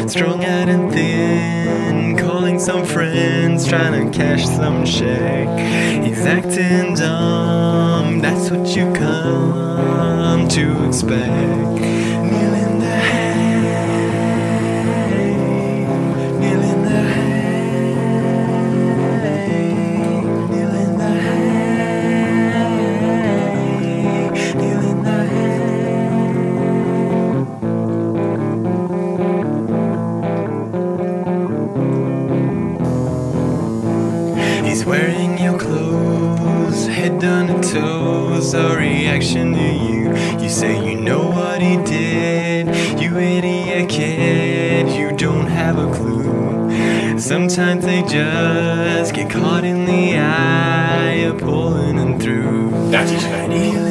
Strung out and thin, calling some friends, trying to cash some check. He's acting dumb, that's what you come to expect. Kneel in the hay, kneel in the hay, kneel in the hay, kneel in the hay. He's wearing your clothes, head down to toes, a reaction to you. You say you know what he did, you idiot kid, you don't have a clue. Sometimes they just get caught in the eye of pulling them through. That's his name.